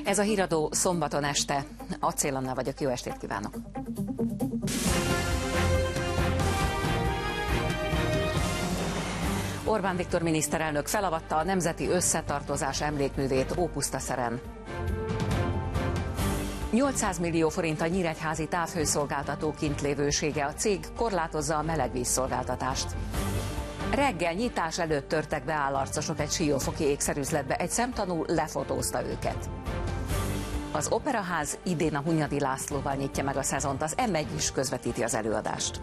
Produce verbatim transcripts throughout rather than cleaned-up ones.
Ez a híradó szombaton este. Acél Anna vagyok, jó estét kívánok! Orbán Viktor miniszterelnök felavatta a Nemzeti Összetartozás emlékművét Ópusztaszeren. nyolcszáz millió forint a nyíregyházi távhőszolgáltató kintlévősége, a cég korlátozza a melegvízszolgáltatást. Reggel nyitás előtt törtek be állarcosok egy siófoki ékszerüzletbe, egy szemtanú lefotózta őket. Az Operaház idén a Hunyadi Lászlóval nyitja meg a szezont, az em egy is közvetíti az előadást.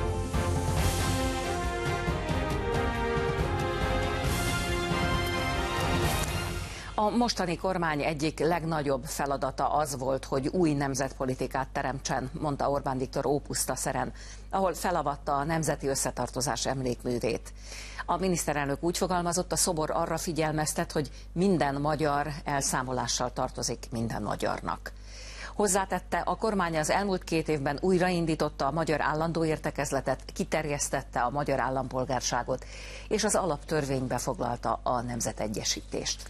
A mostani kormány egyik legnagyobb feladata az volt, hogy új nemzetpolitikát teremtsen, mondta Orbán Viktor Ópusztaszeren, ahol felavatta a Nemzeti Összetartozás emlékművét. A miniszterelnök úgy fogalmazott, a szobor arra figyelmeztet, hogy minden magyar elszámolással tartozik minden magyarnak. Hozzátette, a kormány az elmúlt két évben újraindította a magyar állandó értekezletet, kiterjesztette a magyar állampolgárságot, és az alaptörvénybe foglalta a nemzetegyesítést.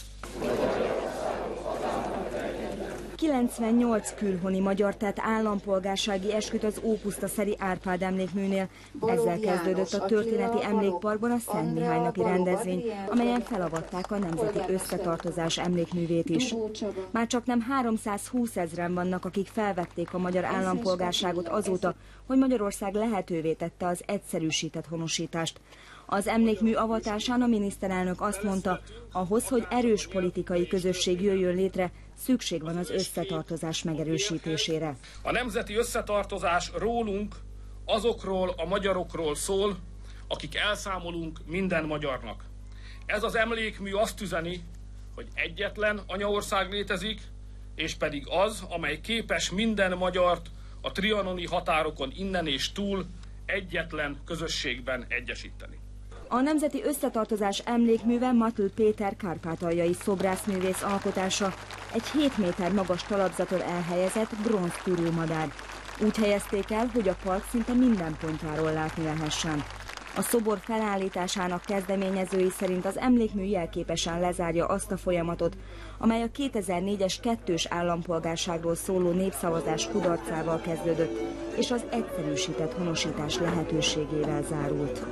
kilencvennyolc külhoni magyar tett állampolgársági esküt az ópusztaszeri Árpád emlékműnél. Ezzel kezdődött a történeti emlékparkban a Szent Mihály napi rendezvény, amelyen felavatták a Nemzeti Összetartozás emlékművét is. Már csak nem háromszázhúsz ezren vannak, akik felvették a magyar állampolgárságot azóta, hogy Magyarország lehetővé tette az egyszerűsített honosítást. Az emlékmű avatásán a miniszterelnök azt mondta, ahhoz, hogy erős politikai közösség jöjjön létre, szükség van az összetartozás megerősítésére. A nemzeti összetartozás rólunk, azokról a magyarokról szól, akik elszámolunk minden magyarnak. Ez az emlékmű azt üzeni, hogy egyetlen anyaország létezik, és pedig az, amely képes minden magyart a trianoni határokon innen és túl egyetlen közösségben egyesíteni. A Nemzeti Összetartozás emlékműve Matl Péter kárpátaljai szobrászművész alkotása, egy hét méter magas talapzaton elhelyezett bronz turulmadár. Úgy helyezték el, hogy a park szinte minden pontjáról látni lehessen. A szobor felállításának kezdeményezői szerint az emlékmű jelképesen lezárja azt a folyamatot, amely a kétezer-négyes kettős állampolgárságról szóló népszavazás kudarcával kezdődött, és az egyszerűsített honosítás lehetőségével zárult.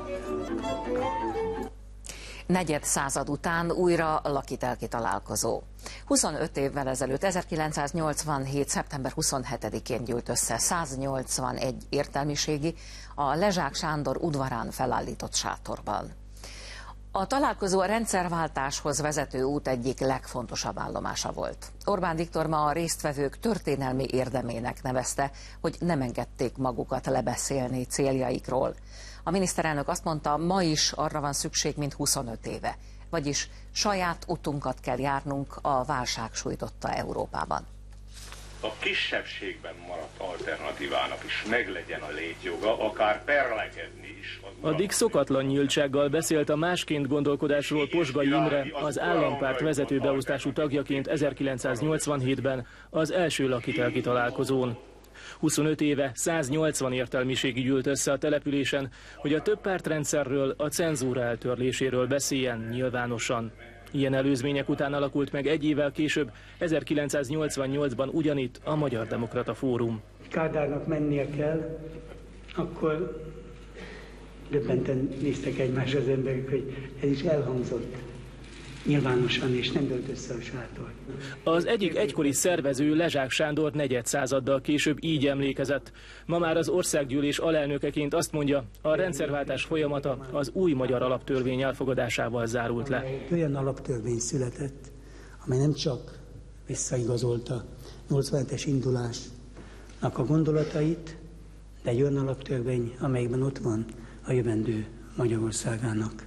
Negyed század után újra lakitelki találkozó. huszonöt évvel ezelőtt, ezerkilencszáznyolcvanhét. szeptember huszonhetedikén gyűlt össze száznyolcvanegy értelmiségi a Lezsák Sándor udvarán felállított sátorban. A találkozó a rendszerváltáshoz vezető út egyik legfontosabb állomása volt. Orbán Viktor ma a résztvevők történelmi érdemének nevezte, hogy nem engedték magukat lebeszélni céljaikról. A miniszterelnök azt mondta, ma is arra van szükség, mint huszonöt éve. Vagyis saját utunkat kell járnunk a válság sújtotta Európában. A kisebbségben maradt alternatívának is meglegyen a létjoga, akár perlekedni is. Addig szokatlan nyíltsággal beszélt a másként gondolkodásról Posgai Imre, az állampárt vezető beosztású tagjaként ezerkilencszáznyolcvanhétben az első lakitelki találkozón. huszonöt éve száznyolcvan értelmiségi gyűlt össze a településen, hogy a többpártrendszerről, a cenzúra eltörléséről beszéljen nyilvánosan. Ilyen előzmények után alakult meg egy évvel később, ezerkilencszáznyolcvannyolcban ugyanitt a Magyar Demokrata Fórum. Kádárnak mennie kell, akkor döbbenten néztek egymásra az emberek, hogy ez is elhangzott nyilvánosan, és nem dölt össze a sátor. Az egyik egykori szervező, Lezsák Sándor negyedszázaddal később így emlékezett. Ma már az országgyűlés alelnökeként azt mondja, a rendszerváltás folyamata az új magyar alaptörvény elfogadásával zárult le. Olyan alaptörvény született, amely nem csak visszaigazolta nyolcvanhetes indulásnak a gondolatait, de egy olyan alaptörvény, amelyben ott van a jövendő Magyarországának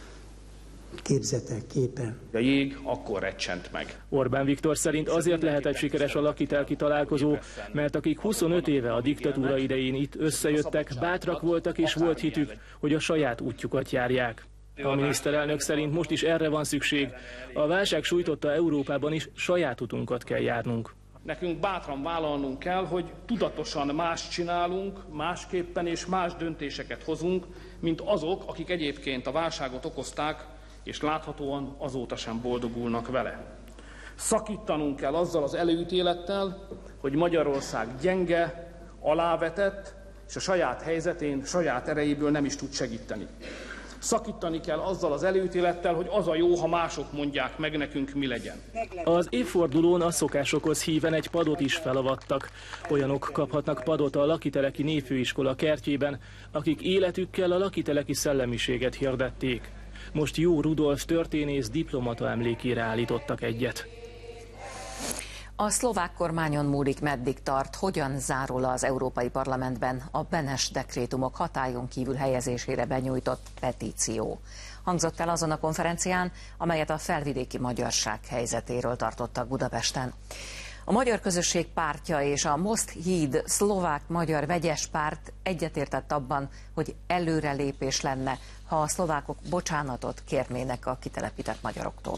képzete, képe. A jég akkor recsent meg. Orbán Viktor szerint azért lehetett sikeres a lakitelki találkozó, mert akik huszonöt éve a diktatúra idején itt összejöttek, bátrak voltak és volt hitük, hogy a saját útjukat járják. A miniszterelnök szerint most is erre van szükség. A válság sújtotta Európában is saját utunkat kell járnunk. Nekünk bátran vállalnunk kell, hogy tudatosan más csinálunk, másképpen és más döntéseket hozunk, mint azok, akik egyébként a válságot okozták, és láthatóan azóta sem boldogulnak vele. Szakítanunk kell azzal az előítélettel, hogy Magyarország gyenge, alávetett, és a saját helyzetén, saját erejéből nem is tud segíteni. Szakítani kell azzal az előítélettel, hogy az a jó, ha mások mondják meg nekünk, mi legyen. Az évfordulón a szokásokhoz híven egy padot is felavattak. Olyanok kaphatnak padot a Lakiteleki Névfőiskola kertjében, akik életükkel a lakiteleki szellemiséget hirdették. Most Jó Rudolf történész diplomata emlékére állítottak egyet. A szlovák kormányon múlik, meddig tart, hogyan zárul az Európai Parlamentben a Benes dekrétumok hatályon kívül helyezésére benyújtott petíció. Hangzott el azon a konferencián, amelyet a felvidéki magyarság helyzetéről tartottak Budapesten. A Magyar Közösség Pártja és a Most Híd szlovák-magyar vegyes párt egyetértett abban, hogy előrelépés lenne, ha a szlovákok bocsánatot kérnének a kitelepített magyaroktól.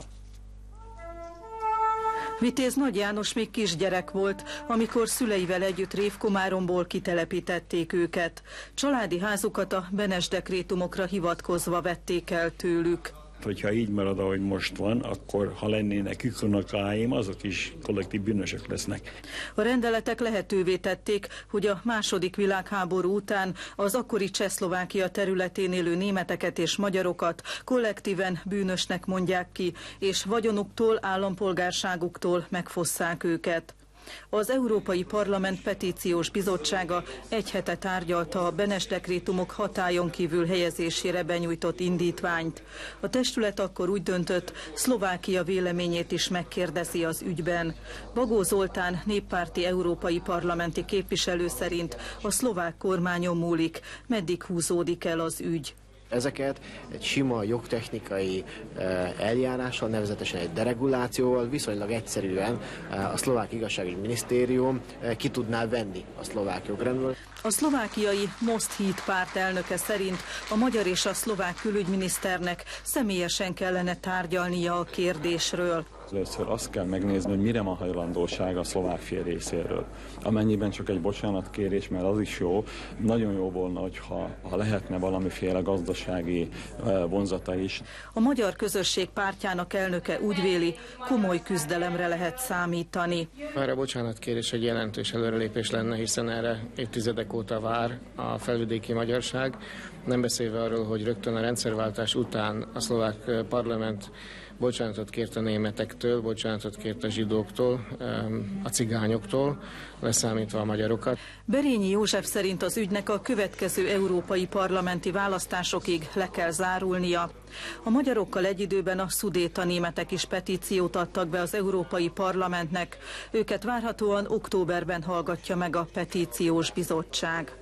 Vitéz Nagy János még kisgyerek volt, amikor szüleivel együtt Révkomáromból kitelepítették őket. Családi házukat a Benes dekrétumokra hivatkozva vették el tőlük. Hogyha így marad, ahogy most van, akkor ha lennének unokáim, azok is kollektív bűnösök lesznek. A rendeletek lehetővé tették, hogy a második világháború után az akkori Csehszlovákia területén élő németeket és magyarokat kollektíven bűnösnek mondják ki, és vagyonuktól, állampolgárságuktól megfosszák őket. Az Európai Parlament Petíciós Bizottsága egy hete tárgyalta a Benes dekrétumok hatályon kívül helyezésére benyújtott indítványt. A testület akkor úgy döntött, Szlovákia véleményét is megkérdezi az ügyben. Bagó Zoltán néppárti európai parlamenti képviselő szerint a szlovák kormányon múlik, meddig húzódik el az ügy. Ezeket egy sima jogtechnikai eljárással, nevezetesen egy deregulációval viszonylag egyszerűen a szlovák igazságügyi minisztérium ki tudná venni a szlovák jogrendből. A szlovákiai Most Híd párt elnöke szerint a magyar és a szlovák külügyminiszternek személyesen kellene tárgyalnia a kérdésről. Először azt kell megnézni, hogy mire van hajlandóság a szlovák fél részéről. Amennyiben csak egy bocsánatkérés, mert az is jó, nagyon jó volna, hogyha ha lehetne valamiféle gazdasági vonzata is. A Magyar Közösség Pártjának elnöke úgy véli, komoly küzdelemre lehet számítani. Erre a bocsánatkérés egy jelentős előrelépés lenne, hiszen erre évtizedek óta vár a felvidéki magyarság. Nem beszélve arról, hogy rögtön a rendszerváltás után a szlovák parlament bocsánatot kért a németektől, bocsánatot kért a zsidóktól, a cigányoktól, leszámítva a magyarokat. Berényi József szerint az ügynek a következő európai parlamenti választásokig le kell zárulnia. A magyarokkal egy időben a szudéta németek is petíciót adtak be az Európai Parlamentnek. Őket várhatóan októberben hallgatja meg a petíciós bizottság.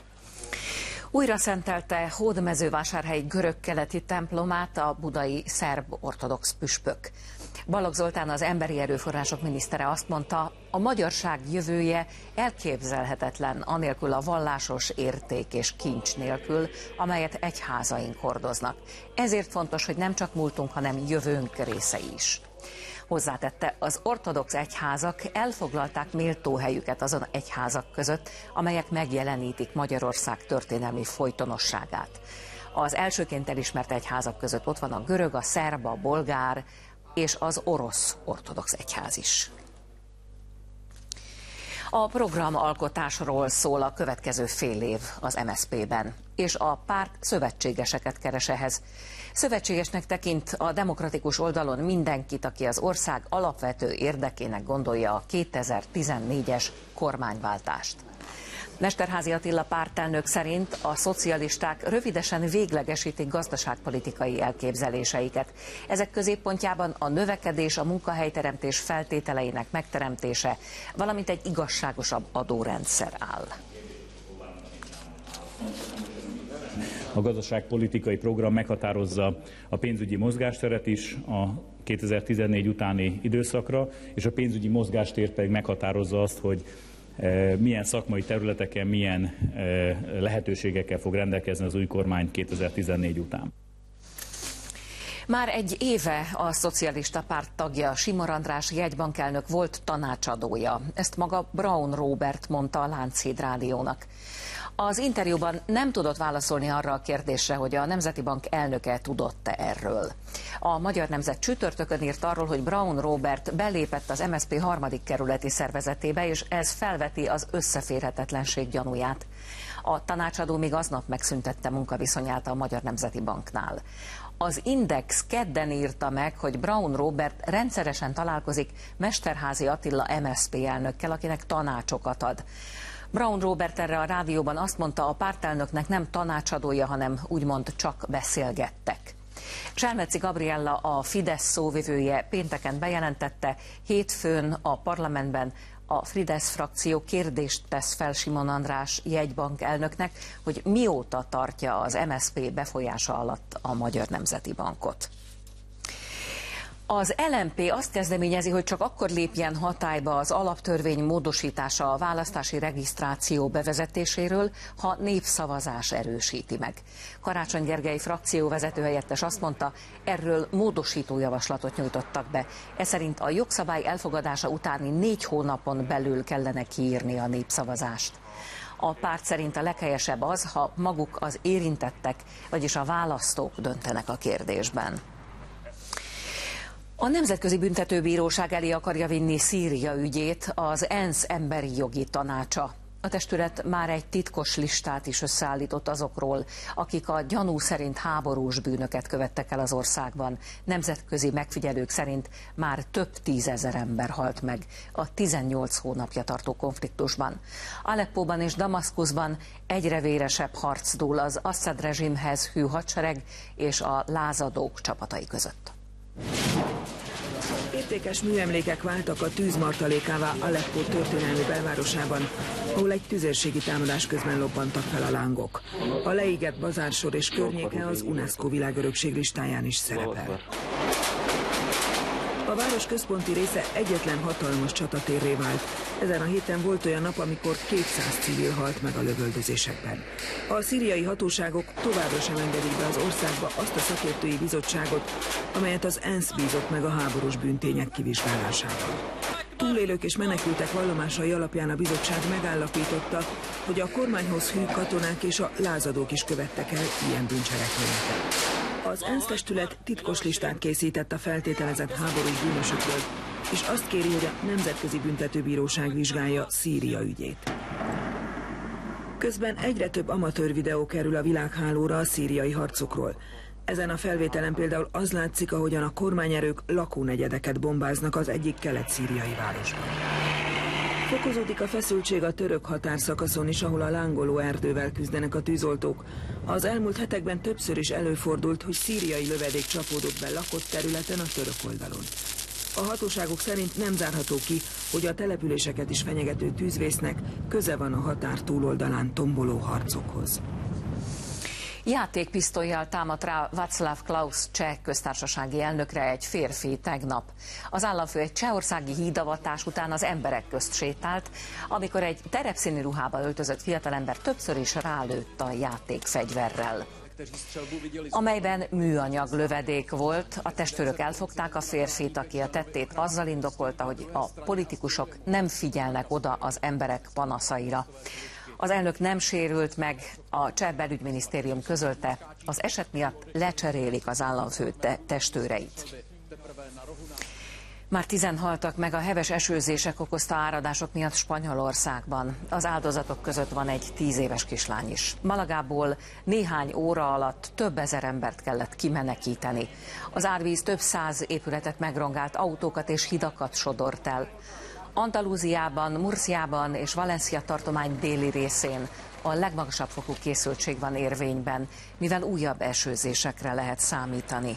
Újra szentelte Hódmezővásárhelyi görög-keleti templomát a budai szerb ortodox püspök. Balogh Zoltán, az emberi erőforrások minisztere azt mondta, a magyarság jövője elképzelhetetlen anélkül a vallásos érték és kincs nélkül, amelyet egyházaink hordoznak. Ezért fontos, hogy nem csak múltunk, hanem jövőnk részei is. Hozzátette, az ortodox egyházak elfoglalták méltó helyüket azon egyházak között, amelyek megjelenítik Magyarország történelmi folytonosságát. Az elsőként elismert egyházak között ott van a görög, a szerb, a bolgár és az orosz ortodox egyház is. A programalkotásról szól a következő fél év az em es zé pé-ben, és a párt szövetségeseket keres ehhez. Szövetségesnek tekint a demokratikus oldalon mindenkit, aki az ország alapvető érdekének gondolja a kétezer-tizennégyes kormányváltást. Mesterházy Attila pártelnök szerint a szocialisták rövidesen véglegesítik gazdaságpolitikai elképzeléseiket. Ezek középpontjában a növekedés, a munkahelyteremtés feltételeinek megteremtése, valamint egy igazságosabb adórendszer áll. A gazdaságpolitikai program meghatározza a pénzügyi mozgásteret is a kétezer-tizennégy utáni időszakra, és a pénzügyi mozgástér pedig meghatározza azt, hogy milyen szakmai területeken, milyen lehetőségekkel fog rendelkezni az új kormány kétezer-tizennégy után. Már egy éve a szocialista párt tagja, Simor András jegybankelnök volt tanácsadója. Ezt maga Braun Róbert mondta a Lánchíd Rádiónak. Az interjúban nem tudott válaszolni arra a kérdésre, hogy a Nemzeti Bank elnöke tudott-e erről. A Magyar Nemzet csütörtökön írt arról, hogy Braun Róbert belépett az em es zé pé harmadik kerületi szervezetébe, és ez felveti az összeférhetetlenség gyanúját. A tanácsadó még aznap megszüntette munkaviszonyát a Magyar Nemzeti Banknál. Az Index kedden írta meg, hogy Braun Róbert rendszeresen találkozik Mesterházy Attila em es zé pé elnökkel, akinek tanácsokat ad. Braun Róbert erre a rádióban azt mondta, a pártelnöknek nem tanácsadója, hanem úgymond csak beszélgettek. Cselmeci Gabriella, a Fidesz szóvivője pénteken bejelentette, hétfőn a parlamentben a Fidesz frakció kérdést tesz fel Simon András jegybank elnöknek, hogy mióta tartja az em es zé pé befolyása alatt a Magyar Nemzeti Bankot. Az el em pé azt kezdeményezi, hogy csak akkor lépjen hatályba az alaptörvény módosítása a választási regisztráció bevezetéséről, ha népszavazás erősíti meg. Karácsony Gergely frakcióvezető helyettes azt mondta, erről módosító javaslatot nyújtottak be. Ez szerint a jogszabály elfogadása utáni négy hónapon belül kellene kiírni a népszavazást. A párt szerint a leghelyesebb az, ha maguk az érintettek, vagyis a választók döntenek a kérdésben. A Nemzetközi Büntetőbíróság elé akarja vinni Szíria ügyét az ENSZ emberi jogi tanácsa. A testület már egy titkos listát is összeállított azokról, akik a gyanú szerint háborús bűnöket követtek el az országban. Nemzetközi megfigyelők szerint már több tízezer ember halt meg a tizennyolc hónapja tartó konfliktusban. Aleppóban és Damaszkuszban egyre véresebb harc dúl az Assad rezsimhez hű hadsereg és a lázadók csapatai között. Értékes műemlékek váltak a tűz martalékává Aleppó történelmi belvárosában, ahol egy tüzérségi támadás közben lobbantak fel a lángok. A leégett bazársor és környéke az UNESCO világörökség listáján is szerepel. A város központi része egyetlen hatalmas csatatérré vált. Ezen a héten volt olyan nap, amikor kétszáz civil halt meg a lövöldözésekben. A szíriai hatóságok továbbra sem engedik be az országba azt a szakértői bizottságot, amelyet az ENSZ bízott meg a háborús bűntények kivizsgálásával. Túlélők és menekültek vallomásai alapján a bizottság megállapította, hogy a kormányhoz hű katonák és a lázadók is követtek el ilyen bűncselekményeket. Az ENSZ testület titkos listát készített a feltételezett háborús bűnösökről, és azt kéri, hogy a Nemzetközi Büntetőbíróság vizsgálja Szíria ügyét. Közben egyre több amatőr videó kerül a világhálóra a szíriai harcokról. Ezen a felvételen például az látszik, ahogyan a kormányerők lakónegyedeket bombáznak az egyik kelet-szíriai városban. Fokozódik a feszültség a török határszakaszon is, ahol a lángoló erdővel küzdenek a tűzoltók. Az elmúlt hetekben többször is előfordult, hogy szíriai lövedék csapódott be lakott területen a török oldalon. A hatóságok szerint nem zárható ki, hogy a településeket is fenyegető tűzvésznek köze van a határ túloldalán tomboló harcokhoz. Játékpisztollyal támadt rá Václav Klaus cseh köztársasági elnökre egy férfi tegnap. Az államfő egy csehországi hídavatás után az emberek közt sétált, amikor egy terepszínű ruhába öltözött fiatalember többször is rálőtt a játékfegyverrel, amelyben műanyag lövedék volt. A testőrök elfogták a férfit, aki a tettét azzal indokolta, hogy a politikusok nem figyelnek oda az emberek panaszaira. Az elnök nem sérült meg, a cseh belügyminisztérium közölte, az eset miatt lecserélik az államfő te testőreit. Már tizen haltak meg a heves esőzések okozta áradások miatt Spanyolországban. Az áldozatok között van egy tíz éves kislány is. Malagából néhány óra alatt több ezer embert kellett kimenekíteni. Az árvíz több száz épületet megrongált, autókat és hidakat sodort el. Andalúziában, Murciában és Valencia tartomány déli részén a legmagasabb fokú készültség van érvényben, mivel újabb esőzésekre lehet számítani.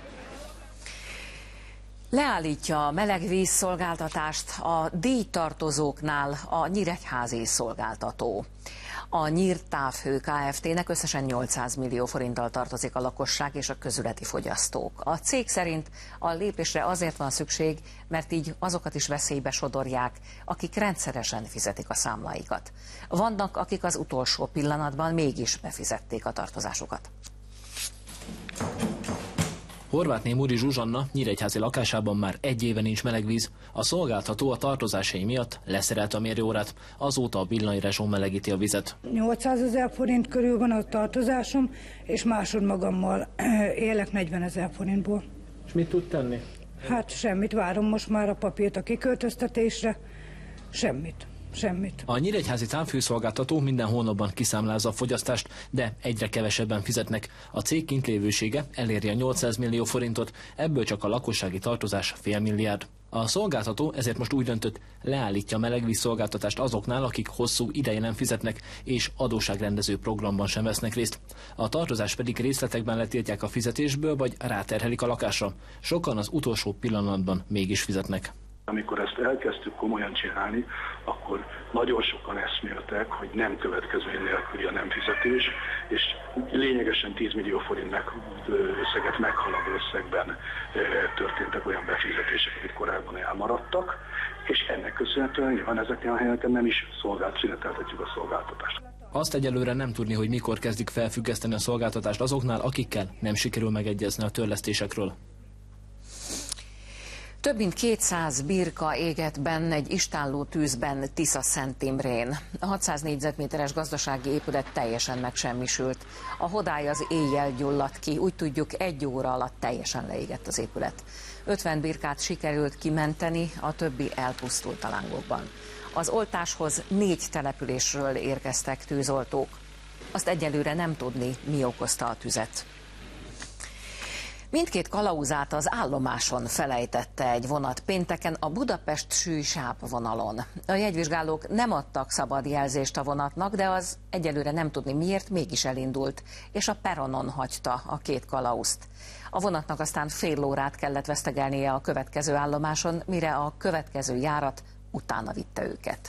Leállítja a melegvízszolgáltatást a díjtartozóknál a nyíregyházi szolgáltató. A Nyírtávhő Kft-nek összesen nyolcszáz millió forinttal tartozik a lakosság és a közületi fogyasztók. A cég szerint a lépésre azért van szükség, mert így azokat is veszélybe sodorják, akik rendszeresen fizetik a számláikat. Vannak, akik az utolsó pillanatban mégis befizették a tartozásukat. Horvátné Muri Zsuzsanna nyíregyházi lakásában már egy éve nincs melegvíz. A szolgáltató a tartozásai miatt leszerelte a mérőórát, azóta a villanyrezsó melegíti a vizet. nyolcszázezer forint körül van a tartozásom, és másod magammal élek negyvenezer forintból. És mit tud tenni? Hát semmit, várom most már a papírt a kiköltöztetésre, semmit. Semmit. A nyíregyházi távfőszolgáltató minden hónapban kiszámlázza a fogyasztást, de egyre kevesebben fizetnek. A cég kintlévősége eléri a nyolcszáz millió forintot, ebből csak a lakossági tartozás fél milliárd. A szolgáltató ezért most úgy döntött, leállítja a melegvíz szolgáltatást azoknál, akik hosszú ideje nem fizetnek, és adósságrendező programban sem vesznek részt. A tartozás pedig részletekben letiltják a fizetésből, vagy ráterhelik a lakásra. Sokan az utolsó pillanatban mégis fizetnek. Amikor ezt elkezdtük komolyan csinálni, akkor nagyon sokan eszméltek, hogy nem következmény nélküli a nem fizetés, és lényegesen tíz millió forint meg, összeget meghaladó összegben történtek olyan befizetések, amik korábban elmaradtak, és ennek köszönhetően nyilván ezeken a helyeken nem is szolgált, szüneteltetjük a szolgáltatást. Azt egyelőre nem tudni, hogy mikor kezdik felfüggeszteni a szolgáltatást azoknál, akikkel nem sikerül megegyezni a törlesztésekről. Több mint kétszáz birka égett benn egy istálló tűzben Tisza-Szent Imrén. A hatszáz négyzetméteres gazdasági épület teljesen megsemmisült. A hodály az éjjel gyulladt ki, úgy tudjuk, egy óra alatt teljesen leégett az épület. ötven birkát sikerült kimenteni, a többi elpusztult a lángokban. Az oltáshoz négy településről érkeztek tűzoltók. Azt egyelőre nem tudni, mi okozta a tüzet. Mindkét kalauzát az állomáson felejtette egy vonat pénteken a Budapest-Sűj-Sáp vonalon. A jegyvizsgálók nem adtak szabad jelzést a vonatnak, de az egyelőre nem tudni miért mégis elindult, és a peronon hagyta a két kalauzt. A vonatnak aztán fél órát kellett vesztegelnie a következő állomáson, mire a következő járat utána vitte őket.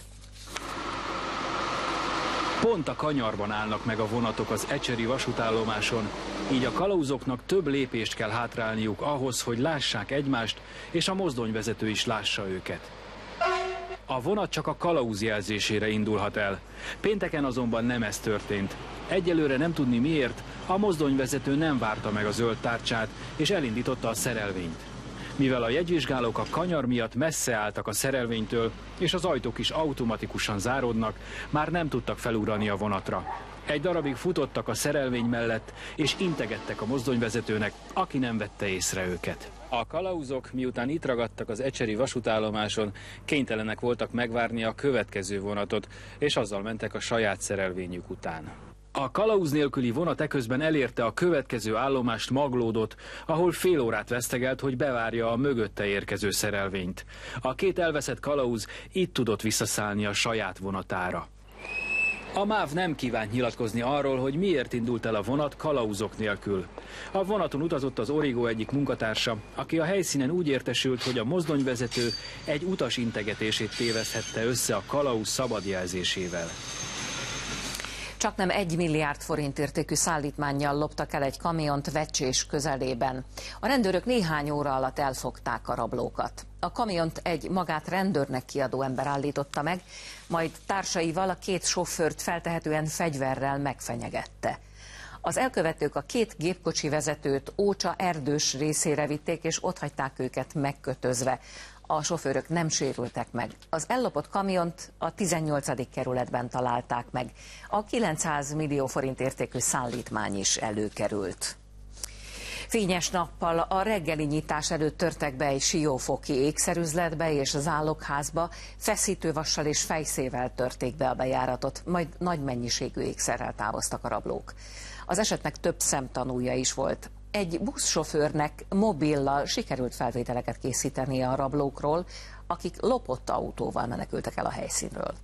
Pont a kanyarban állnak meg a vonatok az ecseri vasútállomáson, így a kalauzoknak több lépést kell hátrálniuk ahhoz, hogy lássák egymást, és a mozdonyvezető is lássa őket. A vonat csak a kalauz jelzésére indulhat el. Pénteken azonban nem ez történt. Egyelőre nem tudni miért, a mozdonyvezető nem várta meg a zöld tárcsát, és elindította a szerelvényt. Mivel a jegyvizsgálók a kanyar miatt messze álltak a szerelvénytől, és az ajtók is automatikusan záródnak, már nem tudtak felugrani a vonatra. Egy darabig futottak a szerelvény mellett, és integettek a mozdonyvezetőnek, aki nem vette észre őket. A kalauzok, miután itt ragadtak az ecseri vasútállomáson, kénytelenek voltak megvárni a következő vonatot, és azzal mentek a saját szerelvényük után. A kalauz nélküli vonat eközben elérte a következő állomást, Maglódot, ahol fél órát vesztegelt, hogy bevárja a mögötte érkező szerelvényt. A két elveszett kalauz itt tudott visszaszállni a saját vonatára. A MÁV nem kívánt nyilatkozni arról, hogy miért indult el a vonat kalauzok nélkül. A vonaton utazott az Origo egyik munkatársa, aki a helyszínen úgy értesült, hogy a mozdonyvezető egy utas integetését téveszthette össze a kalauz szabad jelzésével. Csaknem egy milliárd forint értékű szállítmánnyal loptak el egy kamiont Vecsés közelében. A rendőrök néhány óra alatt elfogták a rablókat. A kamiont egy magát rendőrnek kiadó ember állította meg, majd társaival a két sofőrt feltehetően fegyverrel megfenyegette. Az elkövetők a két gépkocsi vezetőt Ócsa erdős részére vitték, és ott hagyták őket megkötözve. A sofőrök nem sérültek meg. Az ellopott kamiont a tizennyolcadik kerületben találták meg. A kilencszáz millió forint értékű szállítmány is előkerült. Fényes nappal a reggeli nyitás előtt törtek be egy siófoki ékszerüzletbe és zálogházba, feszítővassal és fejszével törték be a bejáratot, majd nagy mennyiségű ékszerrel távoztak a rablók. Az esetnek több szemtanúja is volt. Egy buszsofőrnek mobillal sikerült felvételeket készíteni a rablókról, akik lopott autóval menekültek el a helyszínről.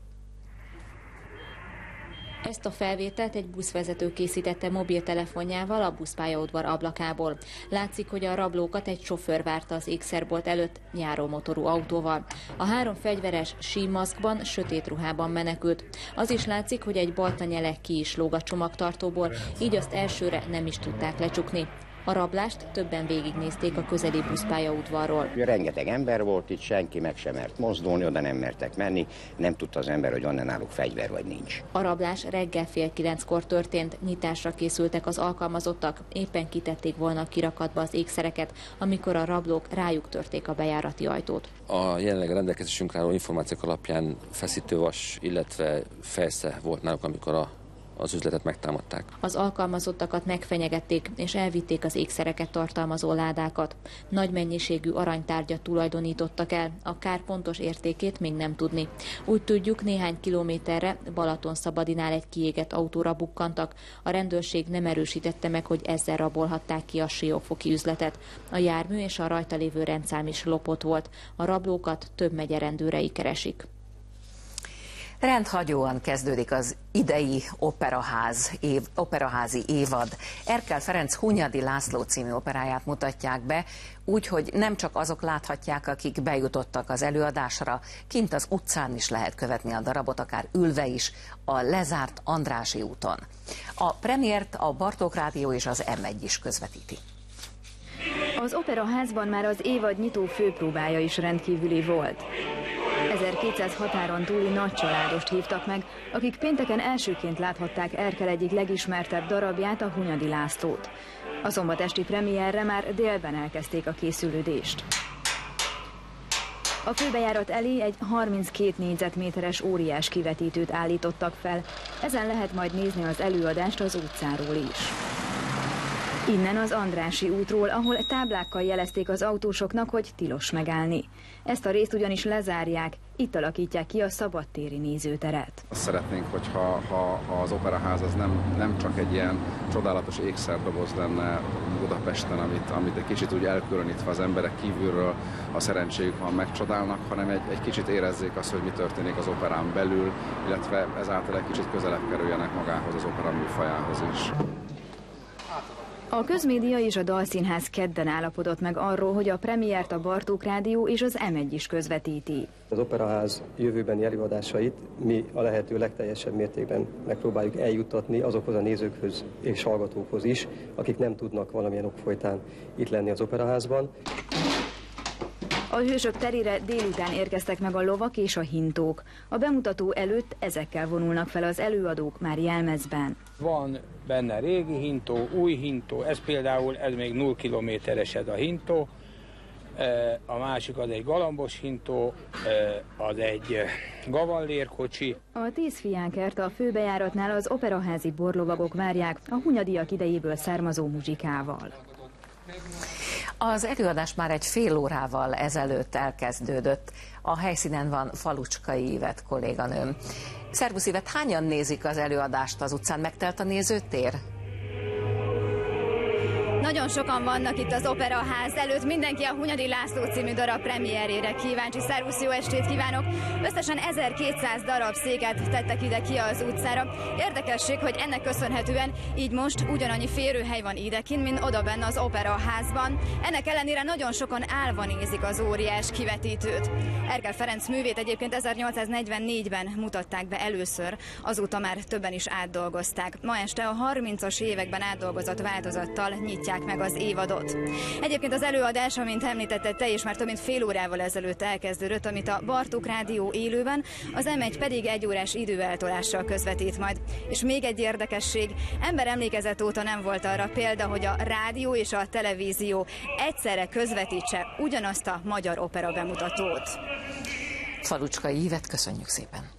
Ezt a felvételt egy buszvezető készítette mobiltelefonjával a buszpályaudvar ablakából. Látszik, hogy a rablókat egy sofőr várta az ékszerbolt előtt járómotorú autóval. A három fegyveres símaszkban, sötét ruhában menekült. Az is látszik, hogy egy baltanyele ki is lóg a csomagtartóból, így azt elsőre nem is tudták lecsukni. A rablást többen végignézték a közeli buszpályaudvarról. Rengeteg ember volt itt, senki meg sem mert mozdulni, oda nem mertek menni, nem tudta az ember, hogy onnan náluk fegyver vagy nincs. A rablás reggel fél kilenckor történt, nyitásra készültek az alkalmazottak, éppen kitették volna a kirakatba az ékszereket, amikor a rablók rájuk törték a bejárati ajtót. A jelenleg rendelkezésünkre álló információk alapján feszítővas, illetve fejsze volt náluk, amikor a az üzletet megtámadták. Az alkalmazottakat megfenyegették, és elvitték az ékszereket tartalmazó ládákat. Nagy mennyiségű aranytárgyat tulajdonítottak el, a kár pontos értékét még nem tudni. Úgy tudjuk, néhány kilométerre Balatonszabadinál egy kiégett autóra bukkantak. A rendőrség nem erősítette meg, hogy ezzel rabolhatták ki a siófoki üzletet. A jármű és a rajta lévő rendszám is lopott volt. A rablókat több megye rendőrei keresik. Rendhagyóan kezdődik az idei operaház, év, operaházi évad. Erkel Ferenc Hunyadi László című operáját mutatják be, úgyhogy nem csak azok láthatják, akik bejutottak az előadásra, kint az utcán is lehet követni a darabot, akár ülve is, a lezárt Andrássy úton. A premiért a Bartók Rádió és az M egy is közvetíti. Az operaházban már az évad nyitó főpróbája is rendkívüli volt. ezerkétszáz határon túli nagy családost hívtak meg, akik pénteken elsőként láthatták Erkel egyik legismertebb darabját, a Hunyadi Lászlót. A szombatesti premierre már délben elkezdték a készülődést. A főbejárat elé egy harminckét négyzetméteres óriás kivetítőt állítottak fel, ezen lehet majd nézni az előadást az utcáról is. Innen az Andrássy útról, ahol táblákkal jelezték az autósoknak, hogy tilos megállni. Ezt a részt ugyanis lezárják, itt alakítják ki a szabadtéri nézőteret. Azt szeretnénk, hogyha ha, ha az operaház az nem, nem csak egy ilyen csodálatos ékszerdoboz lenne Budapesten, amit, amit egy kicsit úgy elkülönítve az emberek kívülről, a szerencséjük van, megcsodálnak, hanem egy, egy kicsit érezzék azt, hogy mi történik az operán belül, illetve ezáltal egy kicsit közelebb kerüljenek magához, az opera műfajához is. A közmédia és a Dalszínház kedden állapodott meg arról, hogy a premiért a Bartók Rádió és az M egy is közvetíti. Az operaház jövőbeni előadásait mi a lehető legteljesebb mértékben megpróbáljuk eljuttatni azokhoz a nézőkhöz és hallgatókhoz is, akik nem tudnak valamilyen ok folytán itt lenni az operaházban. A Hősök terére délután érkeztek meg a lovak és a hintók. A bemutató előtt ezekkel vonulnak fel az előadók már jelmezben. Van benne régi hintó, új hintó, ez például ez még nulla kilométeres ez a hintó, a másik az egy galambos hintó, az egy gavallérkocsi. A tíz fiánkert a főbejáratnál az operaházi borlovagok várják a hunyadiak idejéből származó muzsikával. Az előadás már egy fél órával ezelőtt elkezdődött. A helyszínen van Falucskai Ivett kolléganőm. Szervusz Ivett, hányan nézik az előadást az utcán? Megtelt a nézőtér? Nagyon sokan vannak itt az Operaház előtt, mindenki a Hunyadi László című darab premierjére kíváncsi. Szervusz, jó estét kívánok! Összesen ezerkétszáz darab széket tettek ide ki az utcára. Érdekesség, hogy ennek köszönhetően így most ugyanannyi férőhely van idekint, mint odabenn az Operaházban. Ennek ellenére nagyon sokan állva nézik az óriás kivetítőt. Erkel Ferenc művét egyébként ezernyolcszáznegyvennégyben mutatták be először, azóta már többen is átdolgozták. Ma este a harmincas években átdolgozott változattal nyitják meg az évadot. Egyébként az előadás, amint említette te is, már több mint fél órával ezelőtt elkezdődött, amit a Bartók Rádió élőben, az M egy pedig egy órás időeltolással közvetít majd. És még egy érdekesség, ember emlékezet óta nem volt arra példa, hogy a rádió és a televízió egyszerre közvetítse ugyanazt a magyar opera bemutatót. Falucskai Ivett, köszönjük szépen!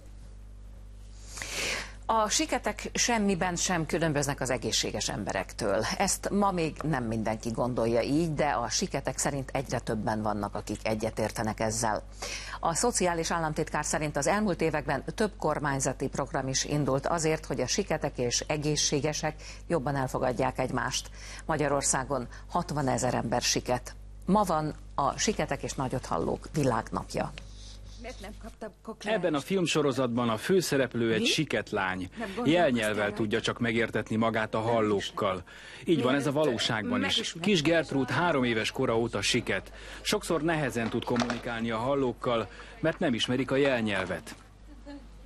A siketek semmiben sem különböznek az egészséges emberektől. Ezt ma még nem mindenki gondolja így, de a siketek szerint egyre többen vannak, akik egyetértenek ezzel. A szociális államtitkár szerint az elmúlt években több kormányzati program is indult azért, hogy a siketek és egészségesek jobban elfogadják egymást. Magyarországon hatvanezer ember siket. Ma van a Siketek és Nagyothallók világnapja. Ebben a filmsorozatban a főszereplő egy siketlány. Jelnyelvvel tudja csak megértetni magát a hallókkal. Így van ez a valóságban is. Kis Gertrúd három éves kora óta siket. Sokszor nehezen tud kommunikálni a hallókkal, mert nem ismerik a jelnyelvet.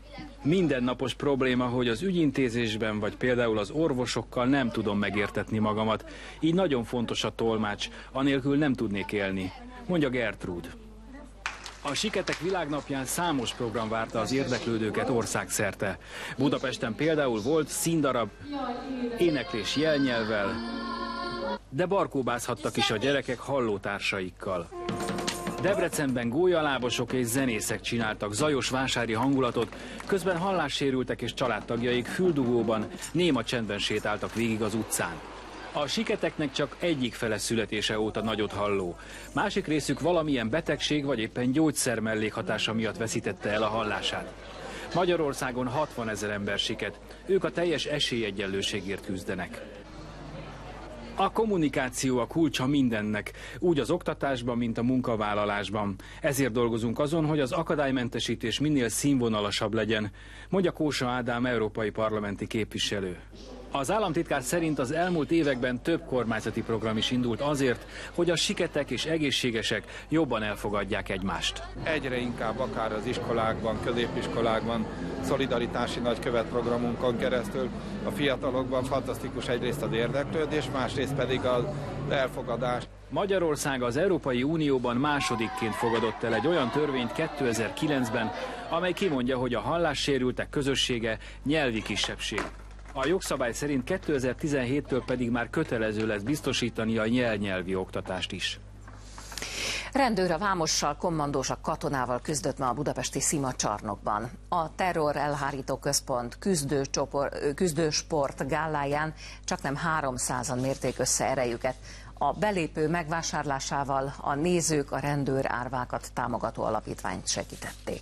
Mindennapos probléma, hogy az ügyintézésben vagy például az orvosokkal nem tudom megértetni magamat. Így nagyon fontos a tolmács, anélkül nem tudnék élni, mondja Gertrúd. A Siketek világnapján számos program várta az érdeklődőket országszerte. Budapesten például volt színdarab, éneklés jelnyelvvel, de barkóbázhattak is a gyerekek hallótársaikkal. Debrecenben gólyalábosok és zenészek csináltak zajos vásári hangulatot, közben hallássérültek és családtagjaik füldugóban, néma csendben sétáltak végig az utcán. A Siketeknek csak egyik fele születése óta nagyot halló. Másik részük valamilyen betegség vagy éppen gyógyszer mellékhatása miatt veszítette el a hallását. Magyarországon hatvanezer ember siket, ők a teljes esélyegyenlőségért küzdenek. A kommunikáció a kulcsa mindennek, úgy az oktatásban, mint a munkavállalásban. Ezért dolgozunk azon, hogy az akadálymentesítés minél színvonalasabb legyen, mondja Kósa Ádám európai parlamenti képviselő. Az államtitkár szerint az elmúlt években több kormányzati program is indult azért, hogy a siketek és egészségesek jobban elfogadják egymást. Egyre inkább akár az iskolákban, középiskolákban, szolidaritási nagykövet programunkon keresztül a fiatalokban fantasztikus egyrészt az érdeklődés, másrészt pedig az elfogadás. Magyarország az Európai Unióban másodikként fogadott el egy olyan törvényt kétezer-kilencben, amely kimondja, hogy a hallássérültek közössége nyelvi kisebbség. A jogszabály szerint kétezer-tizenhéttől pedig már kötelező lesz biztosítani a jelnyelvi oktatást is. Rendőr a vámossal, kommandós a katonával küzdött ma a budapesti Szima csarnokban. A Terror Elhárító Központ küzdőcsoport, küzdősport gáláján csaknem háromszázan mérték össze erejüket. A belépő megvásárlásával a nézők a rendőr árvákat támogató alapítványt segítették.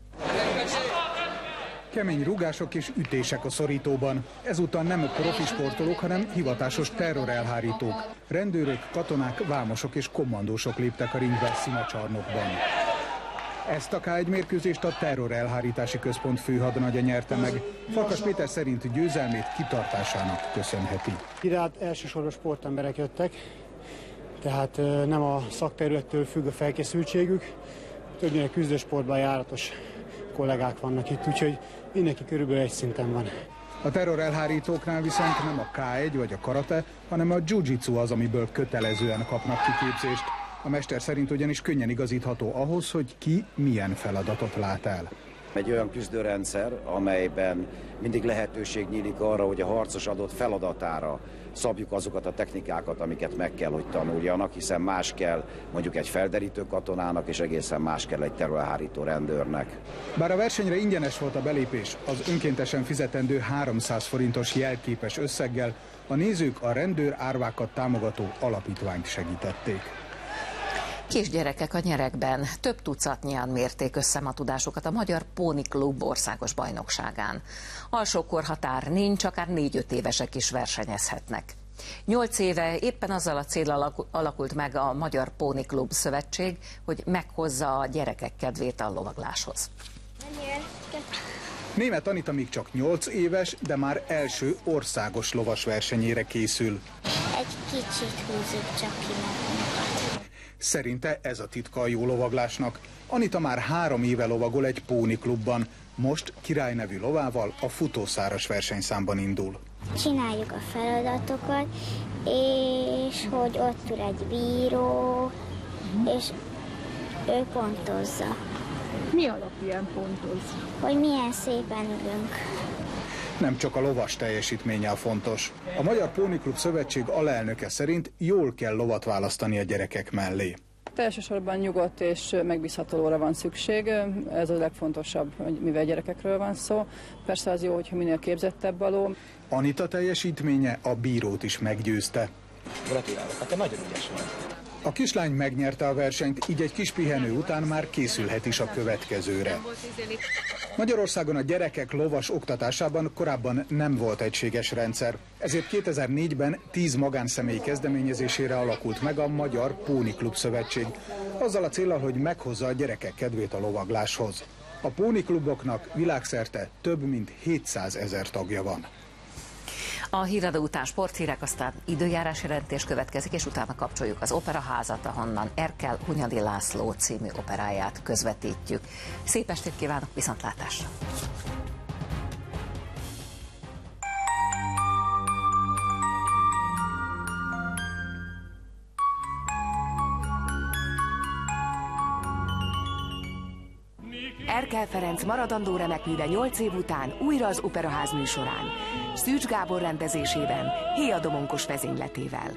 Kemény rúgások és ütések a szorítóban. Ezúttal nem profi sportolók, hanem hivatásos terrorelhárítók. Rendőrök, katonák, vámosok és kommandósok léptek a ringbe Szima csarnokban. Ezt a ká egy mérkőzést a Terrorelhárítási Központ főhadnagya nyerte meg. Farkas Péter szerint győzelmét kitartásának köszönheti. Ide hát elsősorban sportemberek jöttek, tehát nem a szakterülettől függ a felkészültségük. Többnyire küzdősportban járatos kollégák vannak itt, úgyhogy mindenki körülbelül egy szinten van. A terrorelhárítóknál viszont nem a ká egy vagy a karate, hanem a jiu-jitsu az, amiből kötelezően kapnak kiképzést. A mester szerint ugyanis könnyen igazítható ahhoz, hogy ki milyen feladatot lát el. Egy olyan küzdőrendszer, amelyben mindig lehetőség nyílik arra, hogy a harcos adott feladatára szabjuk azokat a technikákat, amiket meg kell, hogy tanuljanak, hiszen más kell mondjuk egy felderítő katonának, és egészen más kell egy terrorelhárító rendőrnek. Bár a versenyre ingyenes volt a belépés, az önkéntesen fizetendő háromszáz forintos jelképes összeggel a nézők a rendőr árvákat támogató alapítványt segítették. Kisgyerekek a nyerekben több tucatnyian mérték össze ma tudásukat a Magyar Póni Klub országos bajnokságán. Alsó korhatár nincs, akár négy-öt évesek is versenyezhetnek. Nyolc éve éppen azzal a céllal alakult meg a Magyar Póni Klub Szövetség, hogy meghozza a gyerekek kedvét a lovagláshoz. Németh Anita még csak nyolc éves, de már első országos lovas versenyére készül. Egy kicsit húzzuk csak ki magunkat. Szerinte ez a titka a jó lovaglásnak. Anita már három éve lovagol egy póni klubban. Most Király nevű lovával a futószáras versenyszámban indul. Csináljuk a feladatokat, és hogy ott ül egy bíró, és ő pontozza. Mi alapján pontoz? Hogy milyen szépen ülünk. Nem csak a lovas teljesítménye a fontos. A Magyar Póni Klub Szövetség alelnöke szerint jól kell lovat választani a gyerekek mellé. Elsősorban nyugodt és megbízható lóra van szükség, ez a legfontosabb, mivel gyerekekről van szó. Persze az jó, hogyha minél képzettebb a ló. Anita teljesítménye a bírót is meggyőzte. Gratulálok, hát te nagyon ügyes vagy. A kislány megnyerte a versenyt, így egy kis pihenő után már készülhet is a következőre. Magyarországon a gyerekek lovas oktatásában korábban nem volt egységes rendszer. Ezért kétezer-négyben tíz magánszemély kezdeményezésére alakult meg a Magyar Póni Klub Szövetség, azzal a céllal, hogy meghozza a gyerekek kedvét a lovagláshoz. A póni kluboknak világszerte több mint hétszázezer tagja van. A híradó után sporthírek, aztán időjárás jelentés következik, és utána kapcsoljuk az Operaházat, ahonnan Erkel Hunyadi László című operáját közvetítjük. Szép estét kívánok, viszontlátásra! Erkel Ferenc maradandó remekműve nyolc év után újra az Operaház műsorán. Szűcs Gábor rendezésében, Héa Domonkos vezényletével.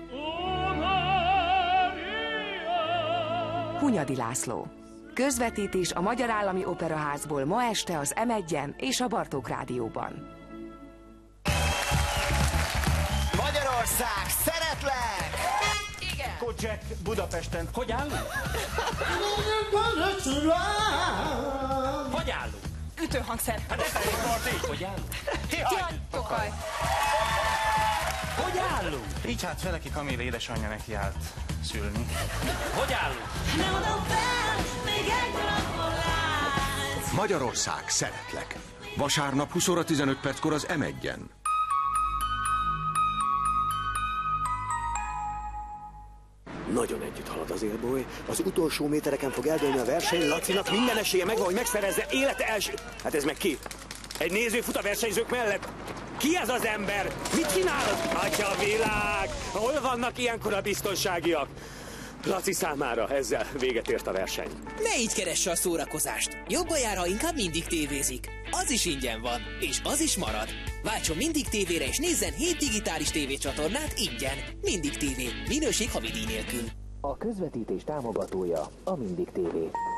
Hunyadi László. Közvetítés a Magyar Állami Operaházból ma este az em egyen és a Bartók Rádióban. Magyarország, szeretlek! Igen. Kodzsek Budapesten. Hogy állunk? Hogy állunk? Ütőhangszer. Hát ez egy Marti. Hogy állunk? Ti Tokaj. Hogy állunk? Richard Feleki Kamilla édesanyja neki állt szülni. Hogy állunk? Magyarország, szeretlek. Vasárnap húsz óra tizenöt perckor az em egyen. Nagyon együtt halad az élboly. Az utolsó métereken fog eldőlni a verseny. Lacinak minden esélye megvan, hogy megszerezze élete első... Hát ez meg ki? Egy néző fut a versenyzők mellett? Ki ez az ember? Mit csinál az? Atya világ! Hol vannak ilyenkor a biztonságiak? Laci számára ezzel véget ért a verseny. Ne így keresse a szórakozást. Jobban jár, ha inkább Mindig tévézik. Az is ingyen van, és az is marad. Váltson Mindig tévére és nézzen hét digitális tévécsatornát ingyen. Mindig tévé. Minőség havidíj nélkül. A közvetítés támogatója a Mindig té vé.